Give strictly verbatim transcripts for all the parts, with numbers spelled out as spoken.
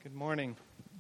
Good morning.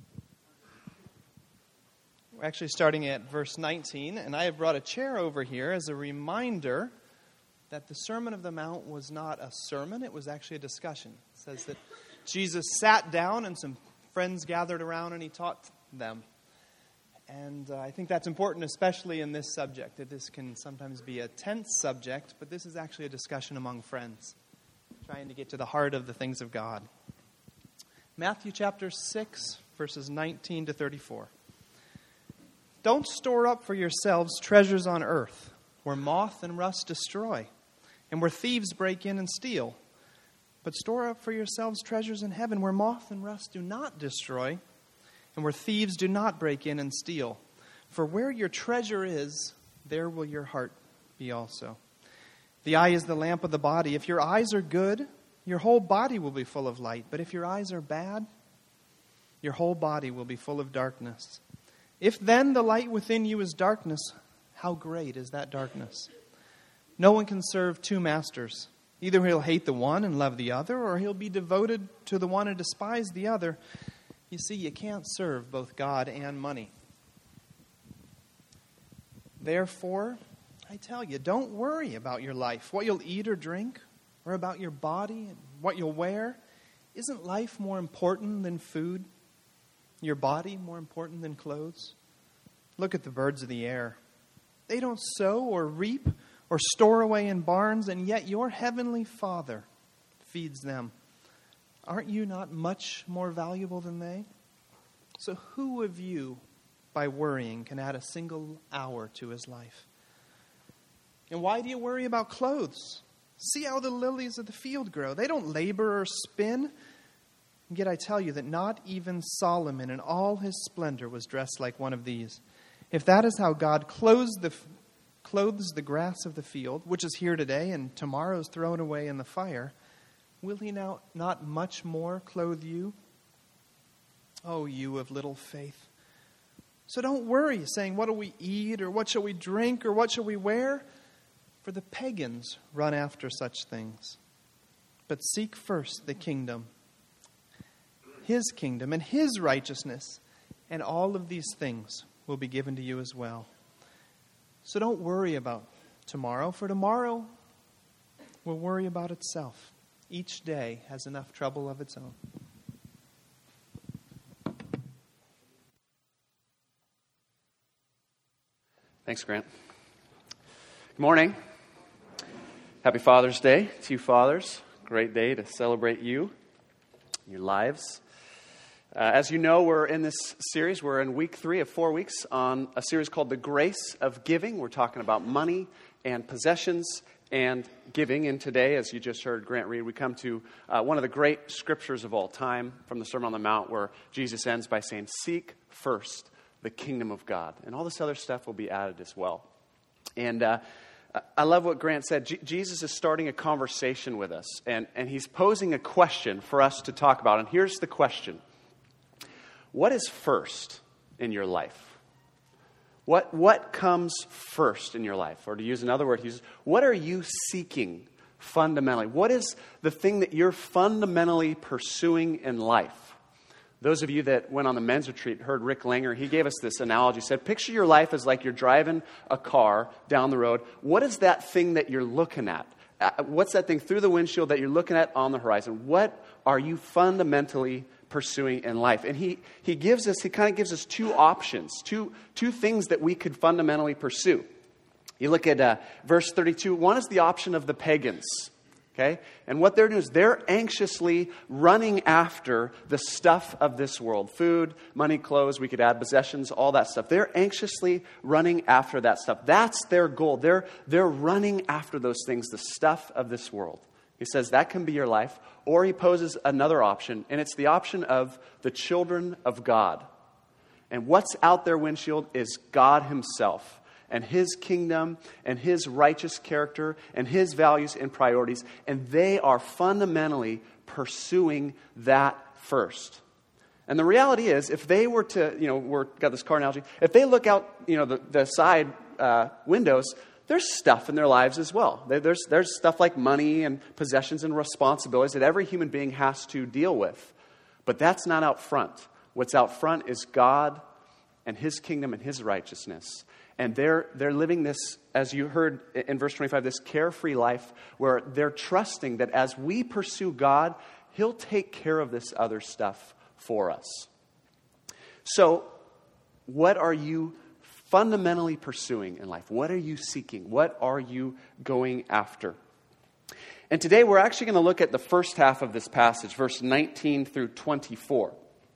We're actually starting at verse nineteen, and I have brought a chair over here as a reminder that the Sermon of the Mount was not a sermon, it was actually a discussion. It says that Jesus sat down and some friends gathered around and he taught them. And uh, I think that's important, especially in this subject, that this can sometimes be a tense subject, but this is actually a discussion among friends, trying to get to the heart of the things of God. Matthew chapter six, verses nineteen to thirty-four. Don't store up for yourselves treasures on earth, where moth and rust destroy, and where thieves break in and steal. But store up for yourselves treasures in heaven, where moth and rust do not destroy, and where thieves do not break in and steal. For where your treasure is, there will your heart be also. The eye is the lamp of the body. If your eyes are good, your whole body will be full of light. But if your eyes are bad, your whole body will be full of darkness. If then the light within you is darkness, how great is that darkness? No one can serve two masters. Either he'll hate the one and love the other, or he'll be devoted to the one and despise the other. You see, you can't serve both God and money. Therefore, I tell you, don't worry about your life, what you'll eat or drink, or about your body and what you'll wear. Isn't life more important than food? Your body more important than clothes? Look at the birds of the air. They don't sow or reap or store away in barns, and yet your heavenly Father feeds them. Aren't you not much more valuable than they? So who of you, by worrying, can add a single hour to his life? And why do you worry about clothes? See how the lilies of the field grow. They don't labor or spin. And yet I tell you that not even Solomon in all his splendor was dressed like one of these. If that is how God clothes the, clothes the grass of the field, which is here today and tomorrow is thrown away in the fire, will he now not much more clothe you? Oh, you of little faith. So don't worry, saying, what will we eat, or what shall we drink, or what shall we wear? For the pagans run after such things. But seek first the kingdom, his kingdom, and his righteousness, and all of these things will be given to you as well. So don't worry about tomorrow, for tomorrow will worry about itself. Each day has enough trouble of its own. Thanks, Grant. Good morning. Happy Father's Day to you fathers. Great day to celebrate you, your lives. Uh, as you know, we're in this series. We're in week three of four weeks on a series called The Grace of Giving. We're talking about money and possessions and giving. And today, as you just heard Grant read, we come to uh, one of the great scriptures of all time from the Sermon on the Mount, where Jesus ends by saying, seek first the kingdom of God. And all this other stuff will be added as well. And uh, I love what Grant said. G- Jesus is starting a conversation with us, and, and he's posing a question for us to talk about. And here's the question. What is first in your life? What, what comes first in your life? Or to use another word, he says, what are you seeking fundamentally? What is the thing that you're fundamentally pursuing in life? Those of you that went on the men's retreat heard Rick Langer. He gave us this analogy. He said, picture your life as like you're driving a car down the road. What is that thing that you're looking at? What's that thing through the windshield that you're looking at on the horizon? What are you fundamentally pursuing in life? And he he gives us, he kind of gives us two options, two, two things that we could fundamentally pursue. You look at uh, verse thirty-two. One is the option of the pagans. Okay? And what they're doing is they're anxiously running after the stuff of this world. Food, money, clothes, we could add possessions, all that stuff. They're anxiously running after that stuff. That's their goal. They're, they're running after those things, the stuff of this world. He says that can be your life. Or he poses another option, and it's the option of the children of God. And what's out their windshield is God himself, and his kingdom, and his righteous character, and his values and priorities. And they are fundamentally pursuing that first. And the reality is, if they were to, you know, we're got this car analogy, if they look out, you know, the, the side uh, windows, there's stuff in their lives as well. There's, there's stuff like money and possessions and responsibilities that every human being has to deal with. But that's not out front. What's out front is God and his kingdom and his righteousness. And they're, they're living this, as you heard in verse twenty-five, this carefree life where they're trusting that as we pursue God, he'll take care of this other stuff for us. So, what are you fundamentally pursuing in life? What are you seeking? What are you going after? And today we're actually going to look at the first half of this passage, verse nineteen through twenty-four.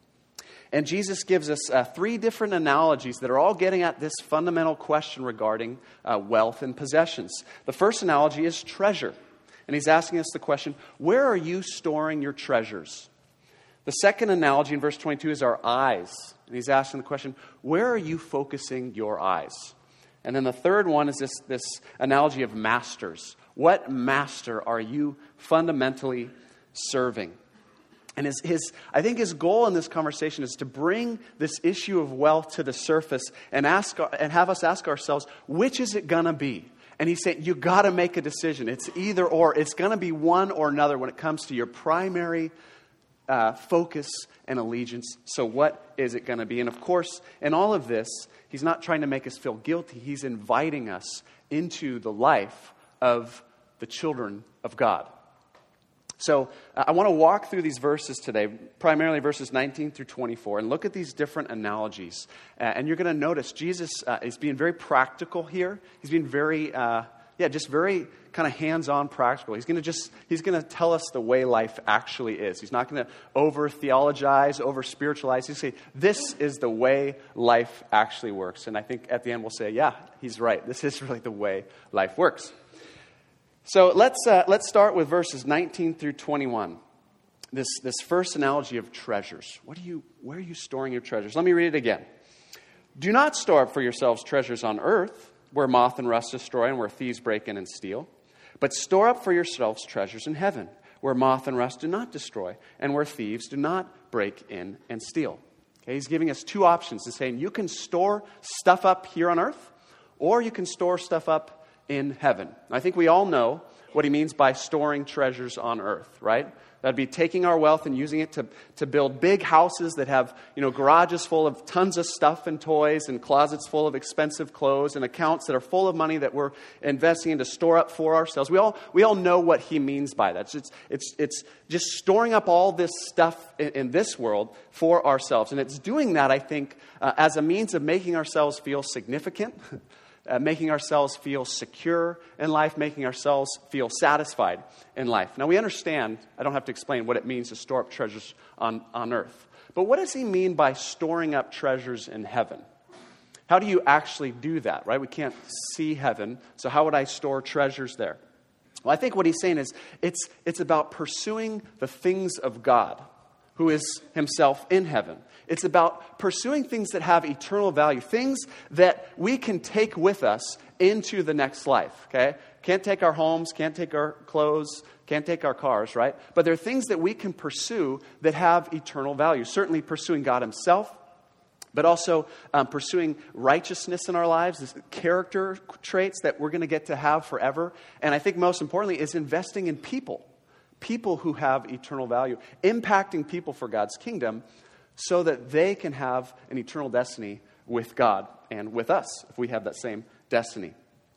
And Jesus gives us uh, three different analogies that are all getting at this fundamental question regarding uh, wealth and possessions. The first analogy is treasure. And he's asking us the question, where are you storing your treasures? The second analogy in verse twenty-two is our eyes. And he's asking the question, where are you focusing your eyes? And then the third one is this, this analogy of masters. What master are you fundamentally serving? And his, his, I think his goal in this conversation is to bring this issue of wealth to the surface and ask and have us ask ourselves, which is it going to be? And he's saying, you got to make a decision. It's either or. It's going to be one or another when it comes to your primary uh, focus and allegiance. So what is it going to be? And of course, in all of this, he's not trying to make us feel guilty. He's inviting us into the life of the children of God. So uh, I want to walk through these verses today, primarily verses nineteen through twenty-four, and look at these different analogies. Uh, and you're going to notice Jesus uh, is being very practical here. He's being very, uh, yeah, just very kind of hands-on practical. He's going to just, he's going to tell us the way life actually is. He's not going to over-theologize, over-spiritualize. He's going to say, this is the way life actually works. And I think at the end we'll say, yeah, he's right. This is really the way life works. So let's uh, let's start with verses nineteen through twenty-one. This this first analogy of treasures. What do you where are you storing your treasures? Let me read it again. Do not store up for yourselves treasures on earth, where moth and rust destroy and where thieves break in and steal. But store up for yourselves treasures in heaven, where moth and rust do not destroy and where thieves do not break in and steal. Okay, he's giving us two options. He's saying you can store stuff up here on earth, or you can store stuff up in heaven. I think we all know what he means by storing treasures on earth, right? That'd be taking our wealth and using it to, to build big houses that have, you know, garages full of tons of stuff and toys and closets full of expensive clothes and accounts that are full of money that we're investing in to store up for ourselves. We all we all know what he means by that. It's it's it's just storing up all this stuff in, in this world for ourselves. And it's doing that, I think, uh, as a means of making ourselves feel significant, Uh, making ourselves feel secure in life, making ourselves feel satisfied in life. Now, we understand, I don't have to explain what it means to store up treasures on, on earth. But what does he mean by storing up treasures in heaven? How do you actually do that, right? We can't see heaven, so how would I store treasures there? Well, I think what he's saying is it's it's about pursuing the things of God, who is himself in heaven. It's about pursuing things that have eternal value, things that we can take with us into the next life, okay? Can't take our homes, can't take our clothes, can't take our cars, right? But there are things that we can pursue that have eternal value. Certainly pursuing God himself, but also um, pursuing righteousness in our lives, this character traits that we're going to get to have forever. And I think most importantly is investing in people, people who have eternal value, impacting people for God's kingdom, so that they can have an eternal destiny with God and with us, if we have that same destiny.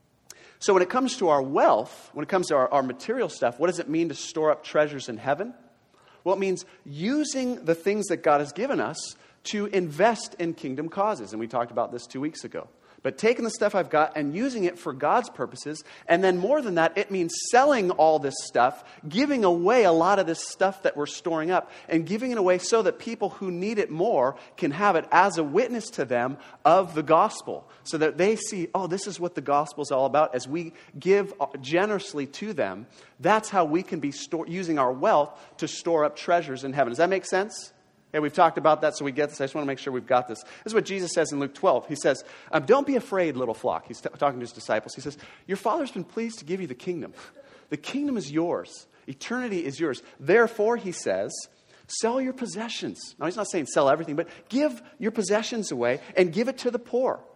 So when it comes to our wealth, when it comes to our, our material stuff, what does it mean to store up treasures in heaven? Well, it means using the things that God has given us to invest in kingdom causes. And we talked about this two weeks ago. But taking the stuff I've got and using it for God's purposes. And then more than that, it means selling all this stuff, giving away a lot of this stuff that we're storing up, and giving it away so that people who need it more can have it as a witness to them of the gospel. So that they see, oh, this is what the gospel is all about. As we give generously to them, that's how we can be store- using our wealth to store up treasures in heaven. Does that make sense? Okay, we've talked about that, so we get this. I just want to make sure we've got this. This is what Jesus says in Luke twelve. He says, um, don't be afraid, little flock. He's t- talking to his disciples. He says, your Father's been pleased to give you the kingdom. The kingdom is yours. Eternity is yours. Therefore, he says, sell your possessions. Now, he's not saying sell everything, but give your possessions away and give it to the poor.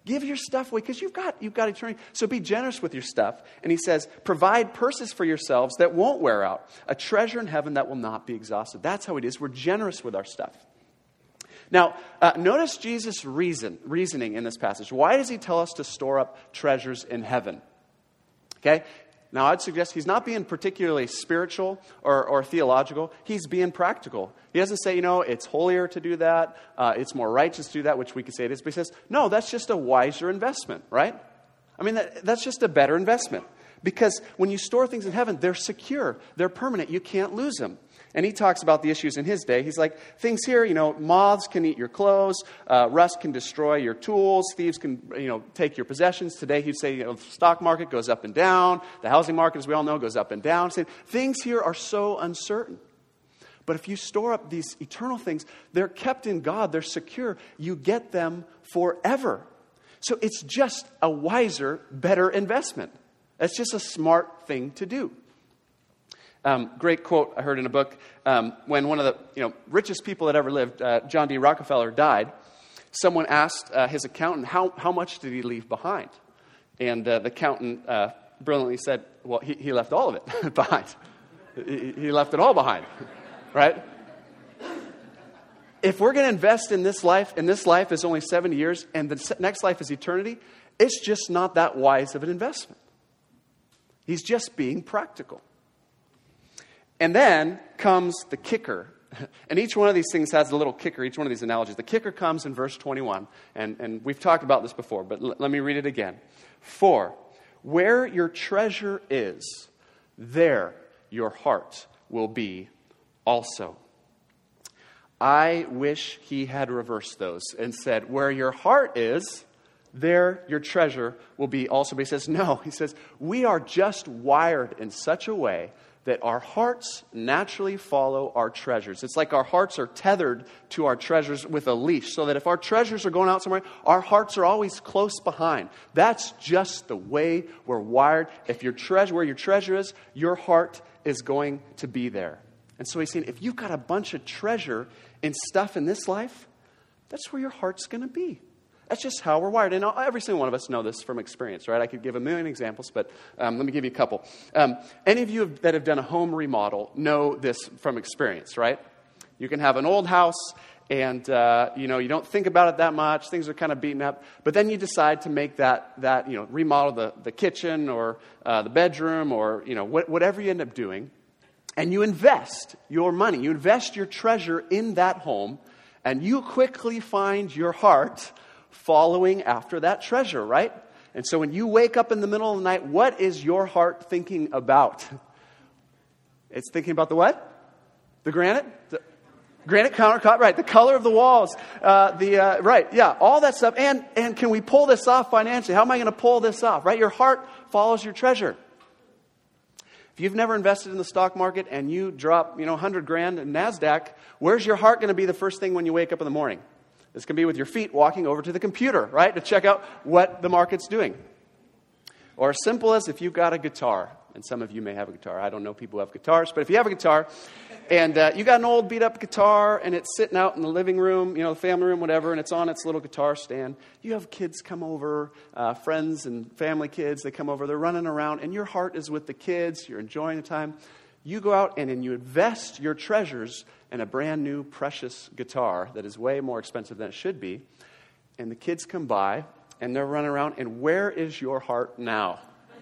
Give your stuff away because you've got, you've got eternity. So be generous with your stuff. And he says, provide purses for yourselves that won't wear out, a treasure in heaven that will not be exhausted. That's how it is. We're generous with our stuff. Now, uh, notice Jesus' reason, reasoning in this passage. Why does he tell us to store up treasures in heaven? Okay? Now, I'd suggest he's not being particularly spiritual or, or theological. He's being practical. He doesn't say, you know, it's holier to do that. Uh, it's more righteous to do that, which we could say it is. But he says, no, that's just a wiser investment, right? I mean, that, that's just a better investment. Because when you store things in heaven, they're secure. They're permanent. You can't lose them. And he talks about the issues in his day. He's like, things here, you know, moths can eat your clothes, uh, rust can destroy your tools, thieves can, you know, take your possessions. Today he'd say, you know, the stock market goes up and down. The housing market, as we all know, goes up and down. So things here are so uncertain. But if you store up these eternal things, they're kept in God. They're secure. You get them forever. So it's just a wiser, better investment. That's just a smart thing to do. Um, great quote I heard in a book. Um, when one of the you know richest people that ever lived, uh, John D. Rockefeller, died, someone asked uh, his accountant, how, how much did he leave behind? And uh, the accountant uh, brilliantly said, well, he, he left all of it behind. He, he left it all behind, right? If we're going to invest in this life, and this life is only seventy years, and the next life is eternity, it's just not that wise of an investment. He's just being practical. And then comes the kicker. And each one of these things has a little kicker, each one of these analogies. The kicker comes in verse twenty-one. And, and we've talked about this before, but l- let me read it again. For where your treasure is, there your heart will be also. I wish he had reversed those and said, where your heart is, there your treasure will be also. But he says, no. He says, we are just wired in such a way that our hearts naturally follow our treasures. It's like our hearts are tethered to our treasures with a leash, so that if our treasures are going out somewhere, our hearts are always close behind. That's just the way we're wired. If your treasure, where your treasure is, your heart is going to be there. And so he's saying, if you've got a bunch of treasure and stuff in this life, that's where your heart's going to be. That's just how we're wired. And every single one of us know this from experience, right? I could give a million examples, but um, let me give you a couple. Um, any of you that have done a home remodel know this from experience, right? You can have an old house and, uh, you know, you don't think about it that much. Things are kind of beaten up. But then you decide to make that, that you know, remodel the, the kitchen or uh, the bedroom or, you know, wh- whatever you end up doing. And you invest your money. You invest your treasure in that home. And you quickly find your heart following after that treasure, right? And so when you wake up in the middle of the night, what is your heart thinking about? It's thinking about the what? The granite? The granite countertop, right. The color of the walls. Uh, the uh, Right, yeah, all that stuff. And, and can we pull this off financially? How am I going to pull this off, right? Your heart follows your treasure. If you've never invested in the stock market and you drop, you know, one hundred grand in NASDAQ, where's your heart going to be the first thing when you wake up in the morning? This can be with your feet walking over to the computer, right, to check out what the market's doing. Or as simple as if you've got a guitar, and some of you may have a guitar. I don't know people who have guitars, but if you have a guitar, and uh, you got an old beat-up guitar, and it's sitting out in the living room, you know, the family room, whatever, and it's on its little guitar stand. You have kids come over, uh, friends and family kids, they come over, they're running around, and your heart is with the kids, you're enjoying the time. You go out and, and you invest your treasures in a brand new, precious guitar that is way more expensive than it should be. And the kids come by, and they're running around, and where is your heart now?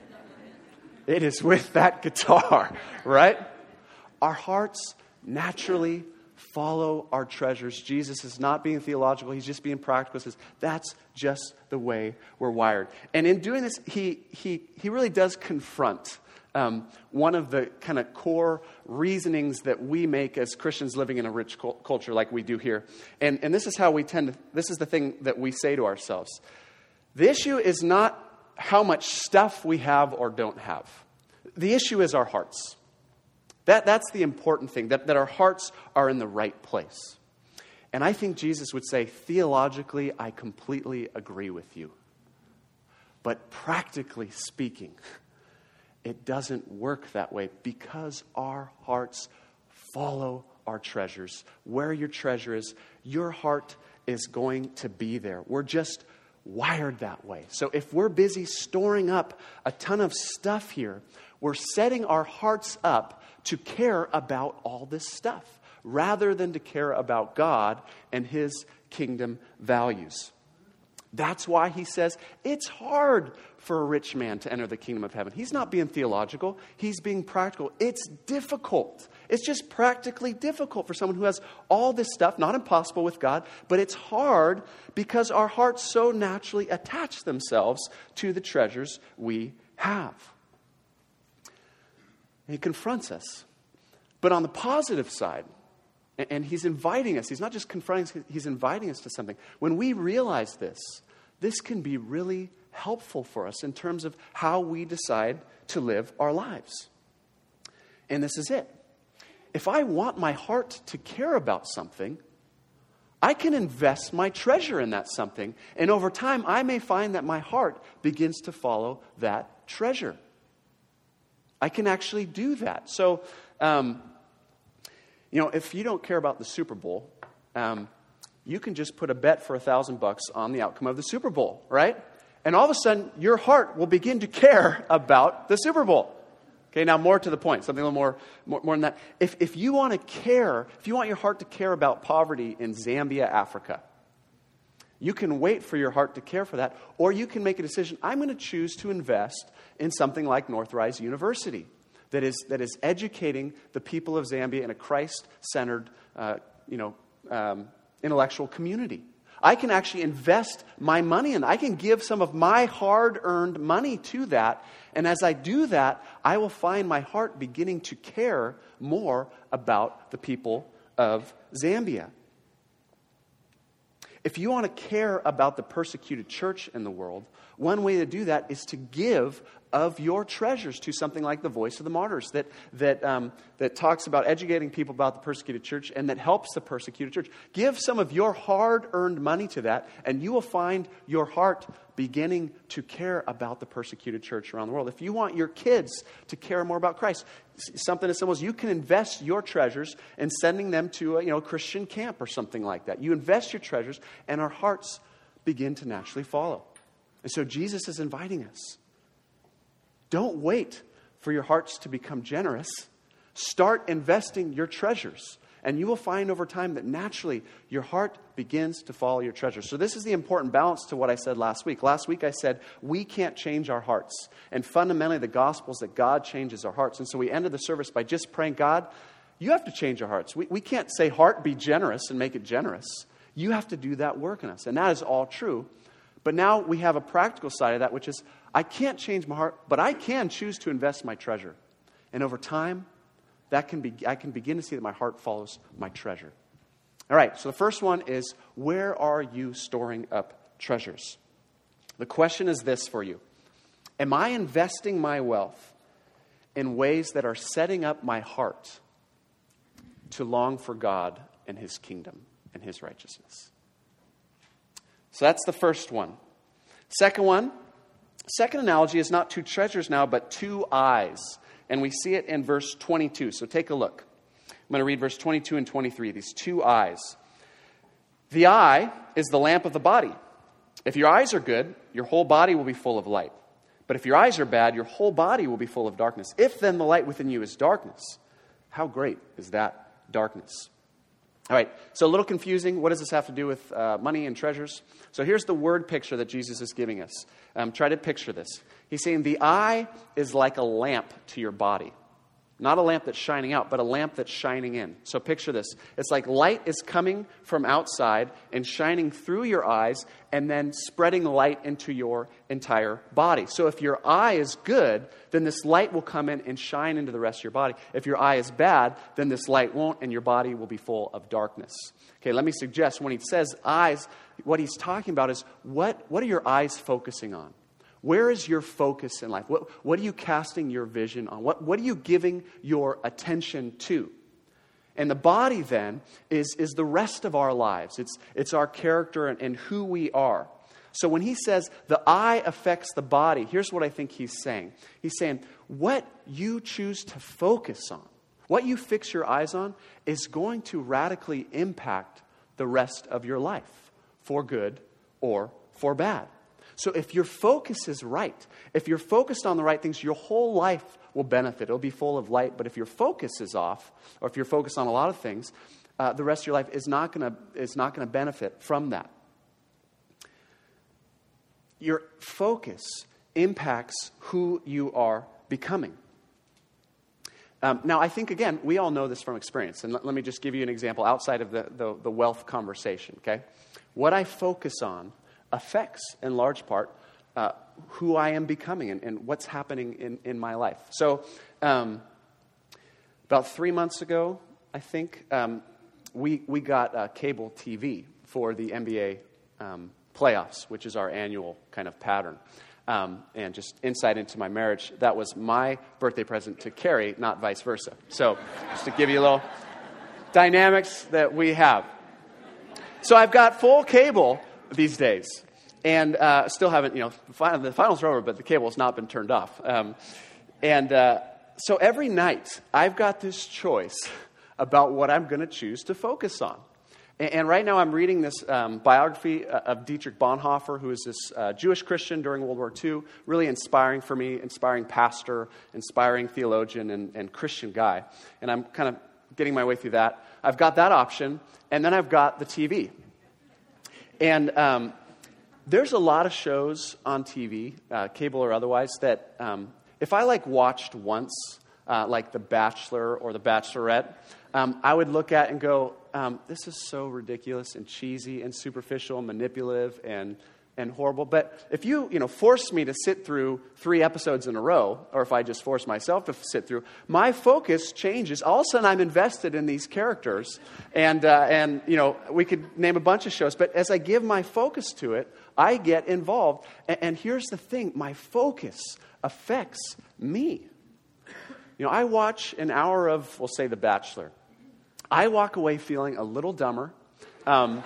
It is with that guitar, right? Our hearts naturally follow our treasures. Jesus is not being theological. He's just being practical. He says, that's just the way we're wired. And in doing this, he he he really does confront Um, one of the kind of core reasonings that we make as Christians living in a rich cu- culture like we do here. And, and this is how we tend to, this is the thing that we say to ourselves. The issue is not how much stuff we have or don't have. The issue is our hearts. That, that's the important thing, that, that our hearts are in the right place. And I think Jesus would say, theologically, I completely agree with you. But practically speaking, it doesn't work that way because our hearts follow our treasures. Where your treasure is, your heart is going to be there. We're just wired that way. So if we're busy storing up a ton of stuff here, we're setting our hearts up to care about all this stuff rather than to care about God and His kingdom values. That's why he says it's hard for a rich man to enter the kingdom of heaven. He's not being theological. He's being practical. It's difficult. It's just practically difficult for someone who has all this stuff, not impossible with God, but it's hard because our hearts so naturally attach themselves to the treasures we have. And he confronts us. But on the positive side, and he's inviting us, he's not just confronting us, he's inviting us to something. When we realize this, this can be really helpful for us in terms of how we decide to live our lives. And this is it. If I want my heart to care about something, I can invest my treasure in that something. And over time, I may find that my heart begins to follow that treasure. I can actually do that. So, um, you know, if you don't care about the Super Bowl, um, you can just put a bet for a thousand bucks on the outcome of the Super Bowl, right? And all of a sudden, your heart will begin to care about the Super Bowl. Okay, now more to the point, something a little more, more, more than that. If, if you want to care, if you want your heart to care about poverty in Zambia, Africa, you can wait for your heart to care for that, or you can make a decision, I'm going to choose to invest in something like Northrise University that is, that is educating the people of Zambia in a Christ-centered, uh, you know, um, intellectual community. I can actually invest my money in. I can give some of my hard-earned money to that. And as I do that, I will find my heart beginning to care more about the people of Zambia. If you want to care about the persecuted church in the world, one way to do that is to give of your treasures to something like the Voice of the Martyrs that that um, that talks about educating people about the persecuted church and that helps the persecuted church. Give some of your hard-earned money to that, and you will find your heart beginning to care about the persecuted church around the world. If you want your kids to care more about Christ, something as simple as you can invest your treasures in sending them to a you know Christian camp or something like that. You invest your treasures, and our hearts begin to naturally follow. And so Jesus is inviting us. Don't wait for your hearts to become generous. Start investing your treasures. And you will find over time that naturally your heart begins to follow your treasures. So this is the important balance to what I said last week. Last week I said we can't change our hearts. And fundamentally the gospel is that God changes our hearts. And so we ended the service by just praying, God, you have to change our hearts. We, we can't say, heart, be generous and make it generous. You have to do that work in us. And that is all true. But now we have a practical side of that, which is I can't change my heart, but I can choose to invest my treasure. And over time, that can be, I can begin to see that my heart follows my treasure. All right, so the first one is, where are you storing up treasures? The question is this for you. Am I investing my wealth in ways that are setting up my heart to long for God and His kingdom and His righteousness? So that's the first one. Second one, second analogy is not two treasures now, but two eyes. And we see it in verse twenty-two. So take a look. I'm going to read verse twenty-two and twenty-three, these two eyes. The eye is the lamp of the body. If your eyes are good, your whole body will be full of light. But if your eyes are bad, your whole body will be full of darkness. If then the light within you is darkness, how great is that darkness? All right, so a little confusing. What does this have to do with uh, money and treasures? So here's the word picture that Jesus is giving us. Um, try to picture this. He's saying the eye is like a lamp to your body. Not a lamp that's shining out, but a lamp that's shining in. So picture this. It's like light is coming from outside and shining through your eyes and then spreading light into your entire body. So if your eye is good, then this light will come in and shine into the rest of your body. If your eye is bad, then this light won't and your body will be full of darkness. Okay, let me suggest when he says eyes, what he's talking about is what, what are your eyes focusing on? Where is your focus in life? What, what are you casting your vision on? What, what are you giving your attention to? And the body then is, is the rest of our lives. It's, it's our character and, and who we are. So when he says the eye affects the body, here's what I think he's saying. He's saying what you choose to focus on, what you fix your eyes on, is going to radically impact the rest of your life, for good or for bad. So if your focus is right, if you're focused on the right things, your whole life will benefit. It'll be full of light. But if your focus is off, or if you're focused on a lot of things, uh, the rest of your life is not going to is not going to benefit from that. Your focus impacts who you are becoming. Um, now, I think, again, we all know this from experience. And let, let me just give you an example outside of the, the, the wealth conversation, okay? What I focus on affects, in large part, uh, who I am becoming and, and what's happening in, in my life. So, um, about three months ago, I think, um, we, we got uh, cable T V for the N B A um, playoffs, which is our annual kind of pattern. Um, and just insight into my marriage, that was my birthday present to Carrie, not vice versa. So just to give you a little dynamics that we have. So I've got full cable these days. And uh, still haven't, you know, the finals are over, but the cable has not been turned off. Um, and uh, so every night, I've got this choice about what I'm going to choose to focus on. And right now I'm reading this um, biography of Dietrich Bonhoeffer, who is this uh, Jewish Christian during World War Two, really inspiring for me, inspiring pastor, inspiring theologian, and, and Christian guy. And I'm kind of getting my way through that. I've got that option, and then I've got the T V. And um, there's a lot of shows on T V, uh, cable or otherwise, that um, if I like watched once, uh, like The Bachelor or The Bachelorette, um, I would look at and go, Um, this is so ridiculous and cheesy and superficial and manipulative and and horrible. But if you, you know, force me to sit through three episodes in a row, or if I just force myself to sit through, my focus changes. All of a sudden, I'm invested in these characters. And, uh, and you know, we could name a bunch of shows. But as I give my focus to it, I get involved. And, and here's the thing. My focus affects me. You know, I watch an hour of, we'll say, The Bachelor. I walk away feeling a little dumber, um,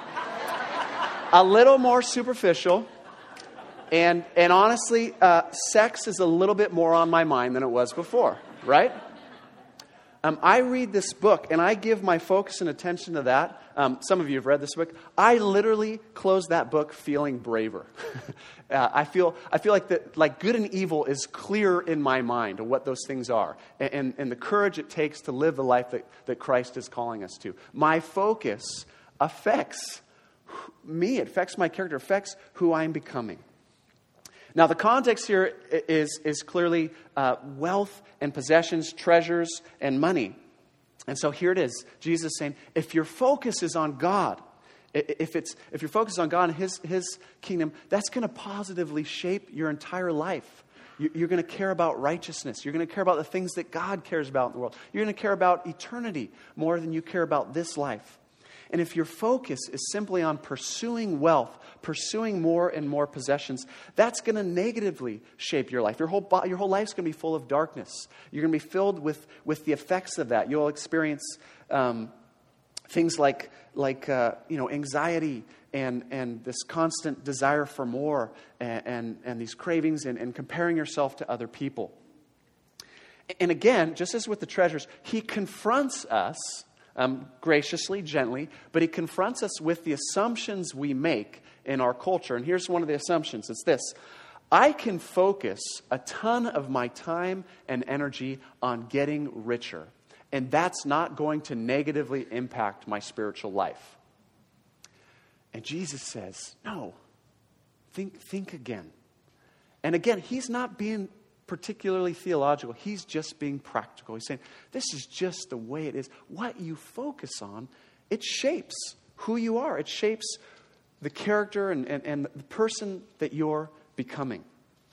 a little more superficial, and and honestly, uh, sex is a little bit more on my mind than it was before, right? Um, I read this book, and I give my focus and attention to that. Um, some of you have read this book. I literally close that book feeling braver. uh, I feel I feel like that, like good and evil is clear in my mind of what those things are, and, and, and the courage it takes to live the life that, that Christ is calling us to. My focus affects me. It affects my character. It affects who I'm becoming. Now, the context here is, is clearly uh, wealth and possessions, treasures and money. And so here it is. Jesus saying, if your focus is on God, if it's if your focus is on God and His, His kingdom, that's going to positively shape your entire life. You're going to care about righteousness. You're going to care about the things that God cares about in the world. You're going to care about eternity more than you care about this life. And if your focus is simply on pursuing wealth, pursuing more and more possessions, that's going to negatively shape your life. Your whole your whole life's going to be full of darkness. You're going to be filled with, with the effects of that. You'll experience um, things like like uh, you know anxiety and and this constant desire for more and and, and these cravings and, and comparing yourself to other people. And again, just as with the treasures, He confronts us. Um, graciously, gently, but He confronts us with the assumptions we make in our culture. And here's one of the assumptions. It's this. I can focus a ton of my time and energy on getting richer, and that's not going to negatively impact my spiritual life. And Jesus says, no, think, think again. And again, He's not being particularly theological. He's just being practical. He's saying, this is just the way it is. What you focus on, it shapes who you are. It shapes the character and, and, and the person that you're becoming.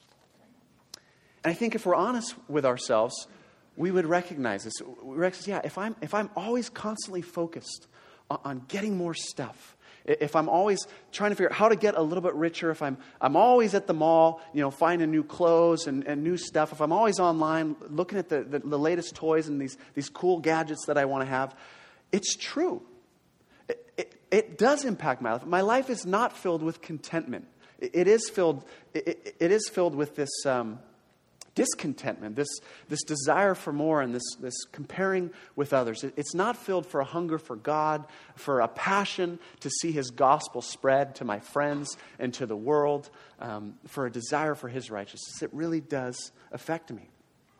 And I think if we're honest with ourselves, we would recognize this. We recognize, yeah, if I'm, if I'm always constantly focused on, on getting more stuff, if I'm always trying to figure out how to get a little bit richer, if I'm I'm always at the mall, you know, finding new clothes and, and new stuff, if I'm always online looking at the, the, the latest toys and these, these cool gadgets that I want to have, it's true. It, it, it does impact my life. My life is not filled with contentment. It, it is filled. It, it is filled with this um, discontentment, this, this desire for more, and this, this comparing with others. It, it's not filled for a hunger for God, for a passion to see his gospel spread to my friends and to the world, um, for a desire for his righteousness. It really does affect me.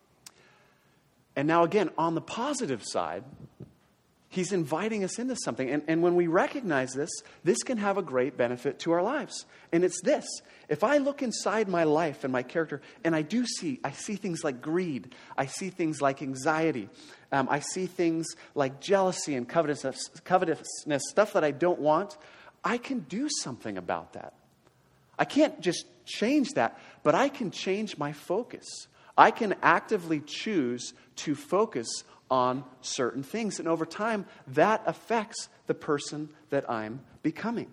And now again, on the positive side, he's inviting us into something. And, and when we recognize this, this can have a great benefit to our lives. And it's this. If I look inside my life and my character, and I do see, I see things like greed. I see things like anxiety. Um, I see things like jealousy and covetousness, covetousness, stuff that I don't want. I can do something about that. I can't just change that, but I can change my focus. I can actively choose to focus on certain things. And over time, that affects the person that I'm becoming.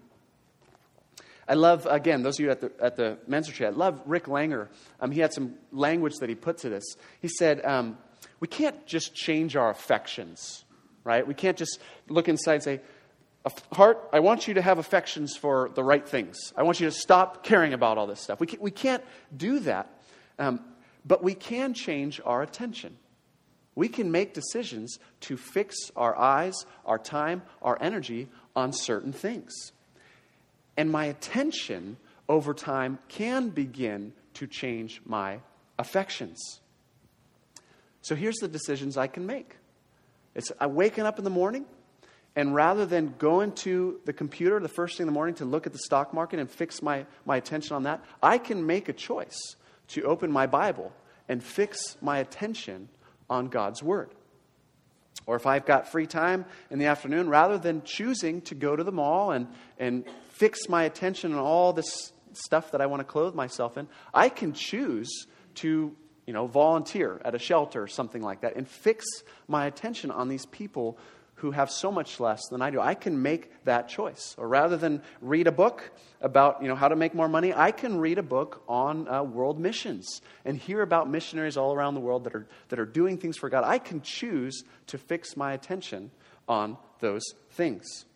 I love, again, those of you at the at the men's retreat, I love Rick Langer. Um, he had some language that he put to this. He said, um, we can't just change our affections, right? We can't just look inside and say, heart, I want you to have affections for the right things. I want you to stop caring about all this stuff. We can't, we can't do that. Um, but we can change our attention. We can make decisions to fix our eyes, our time, our energy on certain things. And my attention over time can begin to change my affections. So here's the decisions I can make. It's I'm waking up in the morning, and rather than going to the computer the first thing in the morning to look at the stock market and fix my, my attention on that, I can make a choice to open my Bible and fix my attention on God's Word. Or if I've got free time in the afternoon, rather than choosing to go to the mall and, and fix my attention on all this stuff that I want to clothe myself in, I can choose to, you know, volunteer at a shelter or something like that and fix my attention on these people who have so much less than I do. I can make that choice. Or rather than read a book about, you know, how to make more money, I can read a book on uh, world missions and hear about missionaries all around the world that are that are doing things for God. I can choose to fix my attention on those things.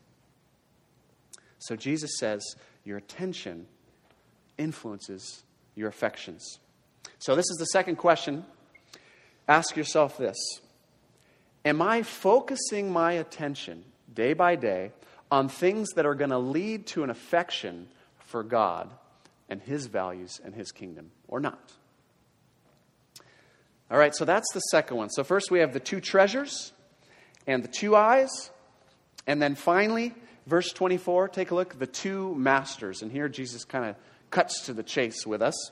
So Jesus says your attention influences your affections. So this is the second question. Ask yourself this. Am I focusing my attention day by day on things that are going to lead to an affection for God and his values and his kingdom, or not? All right, so that's the second one. So first we have the two treasures and the two eyes. And then finally, verse twenty-four, take a look, the two masters. And here Jesus kind of cuts to the chase with us.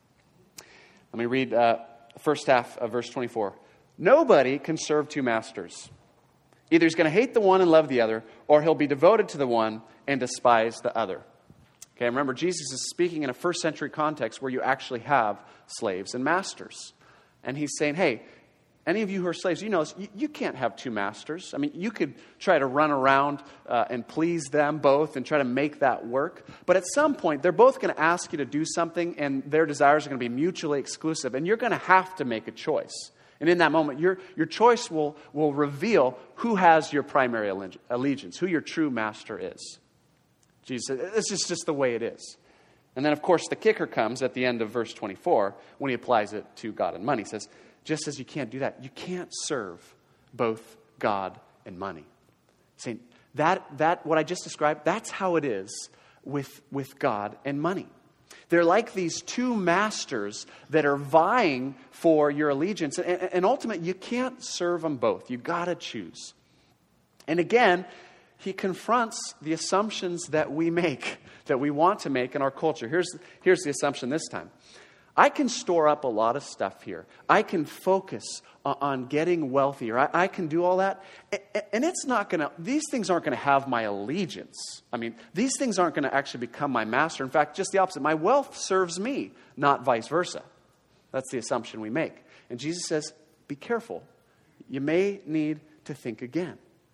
Let me read uh, the first half of verse twenty-four. Nobody can serve two masters. Either he's going to hate the one and love the other, or he'll be devoted to the one and despise the other. Okay, remember, Jesus is speaking in a first century context where you actually have slaves and masters. And he's saying, hey, any of you who are slaves, you know this, you, you can't have two masters. I mean, you could try to run around uh, and please them both and try to make that work. But at some point, they're both going to ask you to do something, and their desires are going to be mutually exclusive. And you're going to have to make a choice. And in that moment, your, your choice will, will reveal who has your primary allegiance, who your true master is. Jesus said, this is just the way it is. And then, of course, the kicker comes at the end of verse twenty-four when he applies it to God and money. He says, just as you can't do that, you can't serve both God and money. Saying that, that what I just described, that's how it is with, with God and money. They're like these two masters that are vying for your allegiance. And, and ultimately, you can't serve them both. You've got to choose. And again, he confronts the assumptions that we make, that we want to make in our culture. Here's, here's the assumption this time. I can store up a lot of stuff here. I can focus on getting wealthier. I, I can do all that. And it's not going to, these things aren't going to have my allegiance. I mean, these things aren't going to actually become my master. In fact, just the opposite. My wealth serves me, not vice versa. That's the assumption we make. And Jesus says, be careful. You may need to think again.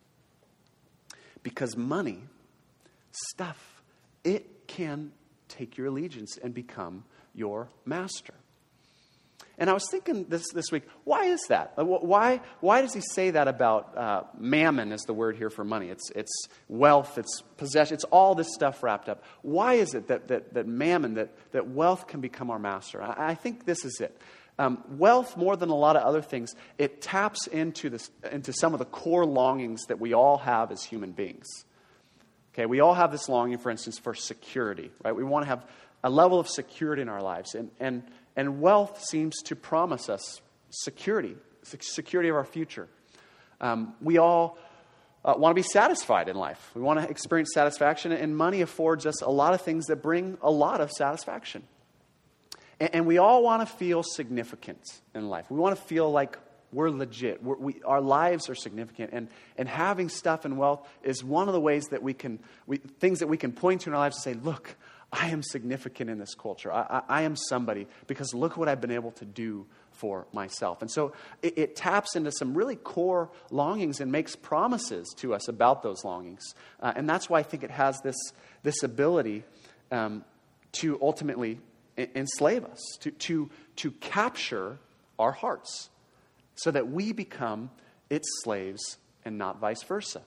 Because money, stuff, it can take your allegiance and become your master. And I was thinking this this week, why is that? Why why does he say that about uh, mammon is the word here for money? It's it's wealth, it's possession, it's all this stuff wrapped up. Why is it that that, that mammon, that, that wealth can become our master? I, I think this is it. Um, wealth, more than a lot of other things, it taps into this, into some of the core longings that we all have as human beings. Okay, we all have this longing, for instance, for security, right? We want to have a level of security in our lives, and and and wealth seems to promise us security, security of our future. Um, we all uh, want to be satisfied in life. We want to experience satisfaction, and money affords us a lot of things that bring a lot of satisfaction. And we all want to feel significant in life. We want to feel like we're legit. We're, we, our lives are significant. And, and having stuff and wealth is one of the ways that we can, we, things that we can point to in our lives and say, look, I am significant in this culture. I, I, I am somebody because look what I've been able to do for myself. And so it, it taps into some really core longings and makes promises to us about those longings. Uh, and that's why I think it has this, this ability um, to ultimately enslave us, to, to, to capture our hearts so that we become its slaves and not vice versa.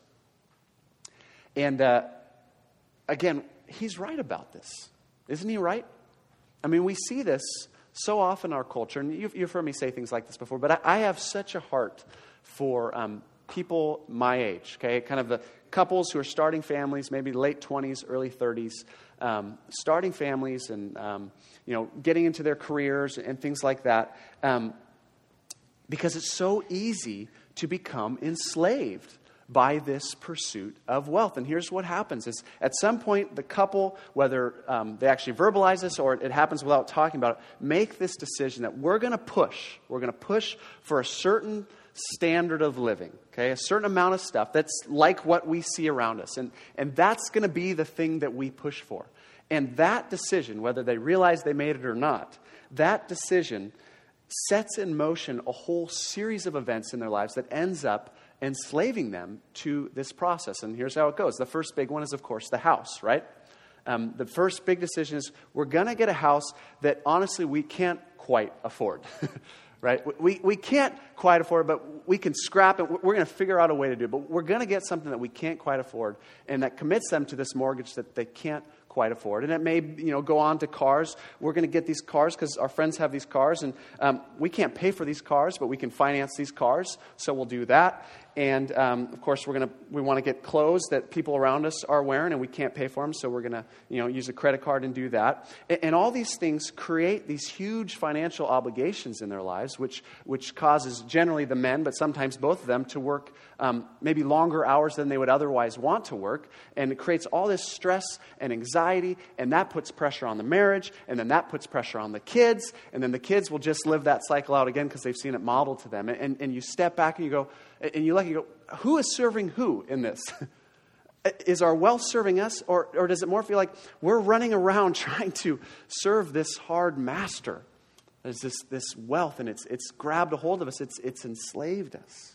And uh, again, he's right about this. Isn't he right? I mean, we see this so often in our culture, and you've, you've heard me say things like this before, but I, I have such a heart for um, people my age, okay? Kind of the couples who are starting families, maybe late twenties, early thirties, um, starting families and, um, you know, getting into their careers and things like that, um, because it's so easy to become enslaved by this pursuit of wealth. And here's what happens is at some point the couple, whether um, they actually verbalize this or it happens without talking about it, make this decision that we're going to push. We're going to push for a certain standard of living, okay? A certain amount of stuff that's like what we see around us. And, and that's going to be the thing that we push for. And that decision, whether they realize they made it or not, that decision sets in motion a whole series of events in their lives that ends up enslaving them to this process. And here's how it goes. The first big one is, of course, the house, right? Um, the first big decision is we're going to get a house that honestly we can't quite afford, right? We, we can't quite afford it, but we can scrap it. We're going to figure out a way to do it. But we're going to get something that we can't quite afford, and that commits them to this mortgage that they can't quite afford. And it may, you know, go on to cars. We're going to get these cars because our friends have these cars, and um, we can't pay for these cars, but we can finance these cars, so we'll do that. And um, of course, we're going to we want to get clothes that people around us are wearing, and we can't pay for them, so we're going to, you know, use a credit card and do that. And, and all these things create these huge financial obligations in their lives, which which causes generally the men, but sometimes both of them, to work um, maybe longer hours than they would otherwise want to work, and it creates all this stress and anxiety, and that puts pressure on the marriage, and then that puts pressure on the kids, and then the kids will just live that cycle out again because they've seen it modeled to them. And, and, and you step back and you go, and you look and you go, who is serving who in this? Is our wealth serving us, or, or does it more feel like we're running around trying to serve this hard master? There's this, this wealth, and it's, it's grabbed a hold of us. It's, it's enslaved us.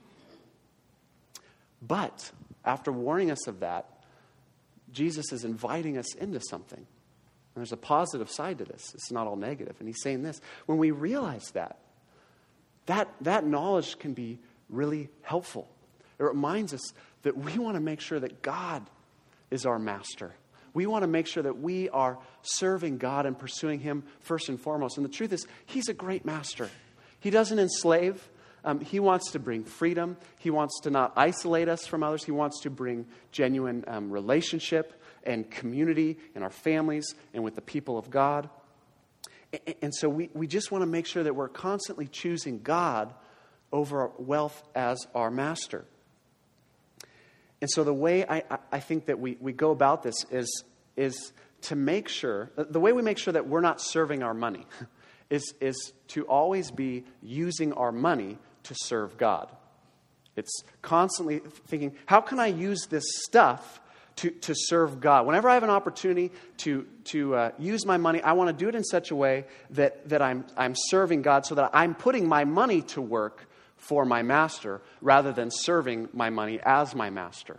But after warning us of that, Jesus is inviting us into something. And there's a positive side to this. It's not all negative. And he's saying this. When we realize that, that, that knowledge can be really helpful. It reminds us that we want to make sure that God is our master. We want to make sure that we are serving God and pursuing Him first and foremost. And the truth is, He's a great master. He doesn't enslave. Um, he wants to bring freedom. He wants to not isolate us from others. He wants to bring genuine um, relationship and community in our families and with the people of God. And, and so we, we just want to make sure that we're constantly choosing God over wealth as our master. And so the way I, I think that we, we go about this is, is to make sure, the way we make sure that we're not serving our money is, is to always be using our money to serve God. It's constantly thinking, how can I use this stuff to, to serve God? Whenever I have an opportunity to, to uh, use my money, I want to do it in such a way that, that I'm, I'm serving God, so that I'm putting my money to work for my master rather than serving my money as my master.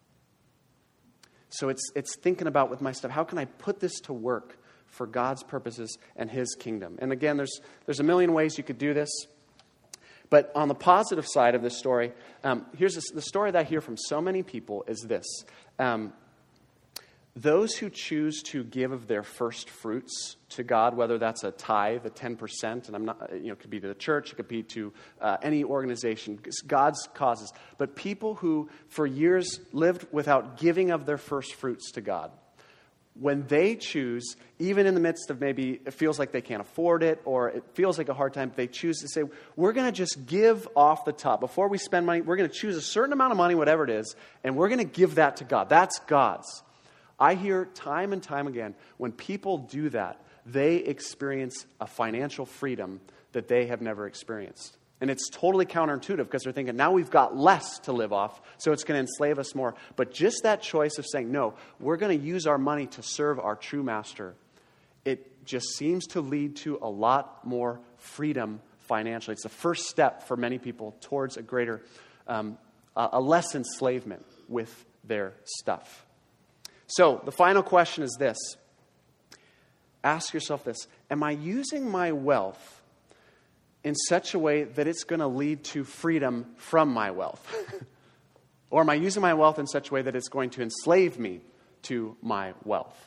So it's it's thinking about with my stuff, how can I put this to work for God's purposes and His kingdom? And again, there's there's a million ways you could do this. But on the positive side of this story, um, here's this, the story that I hear from so many people is this. Um, those who choose to give of their first fruits to God, whether that's a tithe, a ten percent, and I'm not, you know, it could be to the church, it could be to uh, any organization, God's causes. But people who for years lived without giving of their first fruits to God, when they choose, even in the midst of maybe it feels like they can't afford it or it feels like a hard time, they choose to say, we're going to just give off the top. Before we spend money, we're going to choose a certain amount of money, whatever it is, and we're going to give that to God. That's God's. I hear time and time again, when people do that, they experience a financial freedom that they have never experienced. And it's totally counterintuitive because they're thinking, now we've got less to live off, so it's going to enslave us more. But just that choice of saying, no, we're going to use our money to serve our true master, it just seems to lead to a lot more freedom financially. It's the first step for many people towards a greater, um, a less enslavement with their stuff. So the final question is this. Ask yourself this. Am I using my wealth in such a way that it's going to lead to freedom from my wealth? Or am I using my wealth in such a way that it's going to enslave me to my wealth?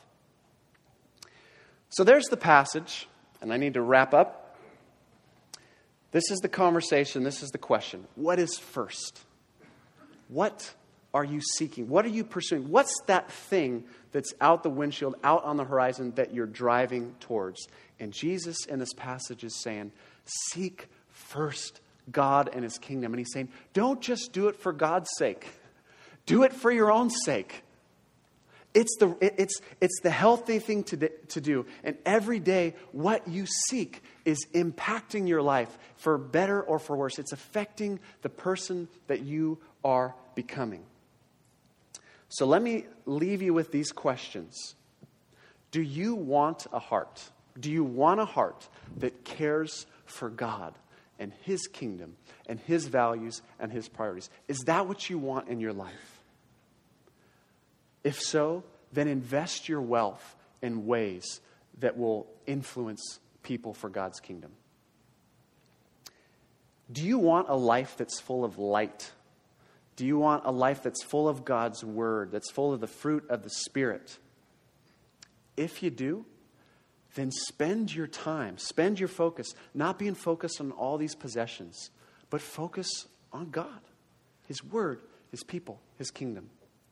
So there's the passage, and I need to wrap up. This is the conversation. This is the question. What is first? What are you seeking? What are you pursuing? What's that thing that's out the windshield, out on the horizon that you're driving towards? And Jesus in this passage is saying, seek first God and his kingdom. And he's saying, don't just do it for God's sake. Do it for your own sake. It's the, it's, it's the healthy thing to, to do. And every day, what you seek is impacting your life for better or for worse. It's affecting the person that you are becoming. So let me leave you with these questions. Do you want a heart? Do you want a heart that cares for God and his kingdom and his values and his priorities? Is that what you want in your life? If so, then invest your wealth in ways that will influence people for God's kingdom. Do you want a life that's full of light? Do you want a life that's full of God's word, that's full of the fruit of the Spirit? If you do, then spend your time, spend your focus, not being focused on all these possessions, but focus on God, his word, his people, his kingdom.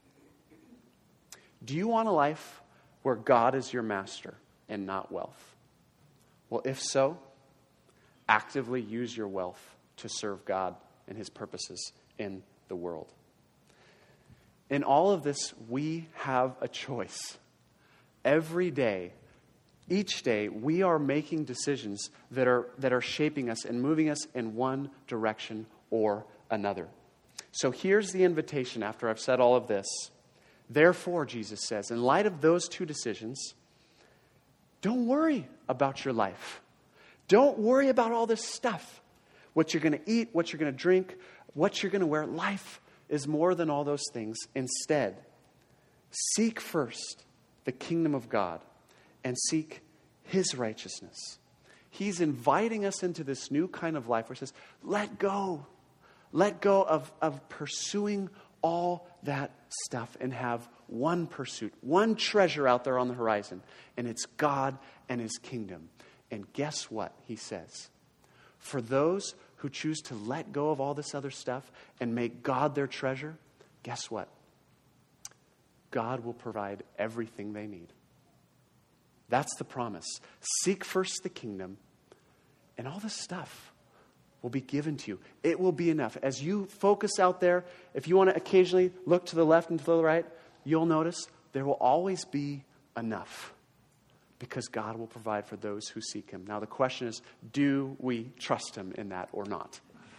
Do you want a life where God is your master and not wealth? Well, if so, actively use your wealth to serve God and his purposes in the world. In all of this, we have a choice. Every day, each day, we are making decisions that are, that are shaping us and moving us in one direction or another. So here's the invitation after I've said all of this. Therefore, Jesus says, in light of those two decisions, don't worry about your life. Don't worry about all this stuff. What you're going to eat, what you're going to drink, what you're going to wear. Life is more than all those things. Instead, seek first the kingdom of God and seek his righteousness. He's inviting us into this new kind of life where he says, let go. Let go of, of pursuing all that stuff and have one pursuit, one treasure out there on the horizon. And it's God and his kingdom. And guess what he says? For those who choose to let go of all this other stuff and make God their treasure, guess what? God will provide everything they need. That's the promise. Seek first the kingdom, and all this stuff will be given to you. It will be enough. As you focus out there, if you want to occasionally look to the left and to the right, you'll notice there will always be enough, because God will provide for those who seek him. Now the question is, do we trust him in that or not?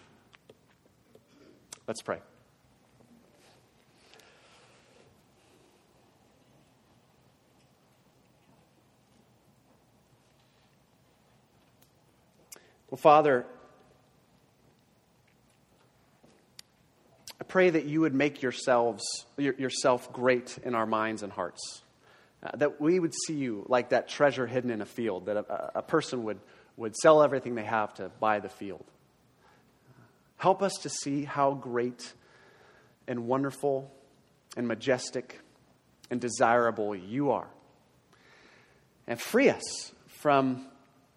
Let's pray. Well, Father, I pray that you would make yourselves, your, yourself great in our minds and hearts. Uh, that we would see you like that treasure hidden in a field, that a, a person would, would sell everything they have to buy the field. Help us to see how great and wonderful and majestic and desirable you are. And free us from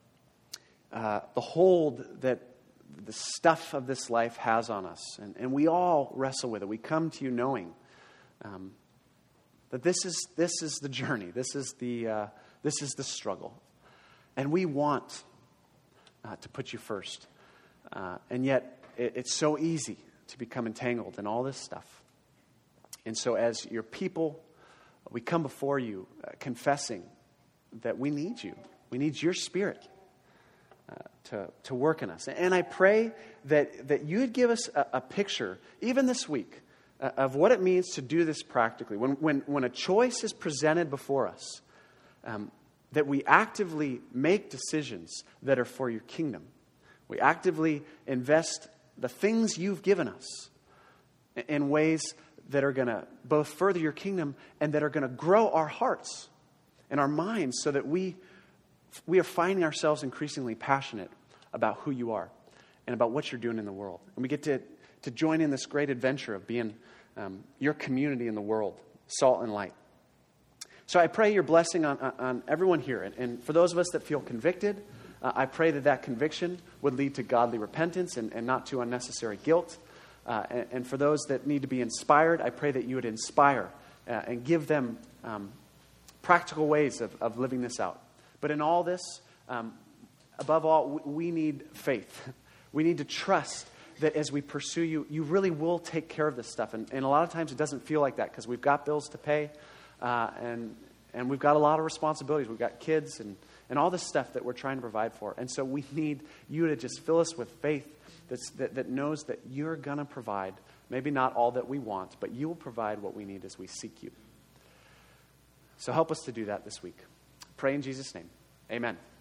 uh, the hold that the stuff of this life has on us. And, and we all wrestle with it. We come to you knowing um, that this is this is the journey. This is the uh, this is the struggle. And we want uh, to put you first. Uh, and yet it, it's so easy to become entangled in all this stuff. And so as your people, we come before you uh, confessing that we need you. We need your Spirit uh, to, to work in us. And I pray that, that you would give us a, a picture, even this week, uh, of what it means to do this practically. When, when, when a choice is presented before us, um, that we actively make decisions that are for your kingdom. We actively invest the things you've given us in ways that are going to both further your kingdom and that are going to grow our hearts and our minds so that we we are finding ourselves increasingly passionate about who you are and about what you're doing in the world. And we get to, to join in this great adventure of being um, your community in the world, salt and light. So I pray your blessing on, on everyone here. And, and for those of us that feel convicted, uh, I pray that that conviction would lead to godly repentance and, and not to unnecessary guilt. Uh, and, and for those that need to be inspired, I pray that you would inspire uh, and give them um, practical ways of, of living this out. But in all this, um, above all, we need faith. We need to trust that as we pursue you, you really will take care of this stuff. And, and a lot of times it doesn't feel like that because we've got bills to pay. Uh, and and we've got a lot of responsibilities. We've got kids and, and all this stuff that we're trying to provide for. And so we need you to just fill us with faith that's, that, that knows that you're going to provide, maybe not all that we want, but you will provide what we need as we seek you. So help us to do that this week. Pray in Jesus' name. Amen.